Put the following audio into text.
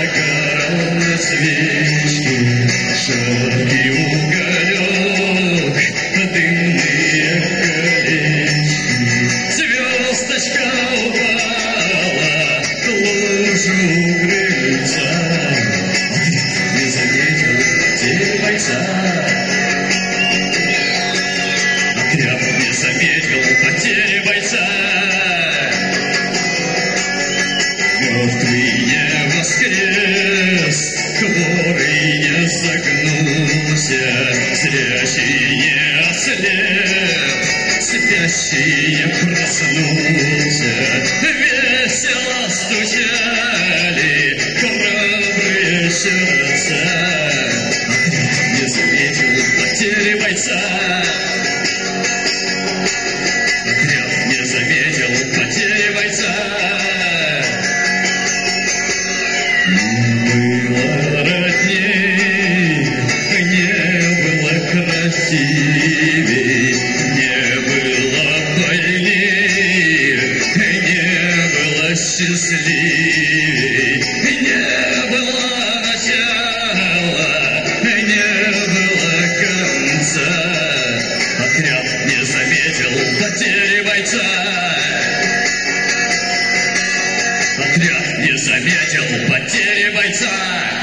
загорал на свечке широкий уголек, дымные колечки. Звездочка упала в лужу крыльца, не заметил потерь бойца. Отряд не заметил потери бойца. Мертвый не воскрес, хворый не согнулся, зрячий не ослеп, спящий не проснулся. Весело стучали храбрые сердца. Не заметил потери бойца. Отряд не заметил потери бойца. Не было родней, не было красивей, не было больней, не было счастливей, не было начала, не было конца. Отряд не заметил потери бойца. Отряд не заметил потери бойца.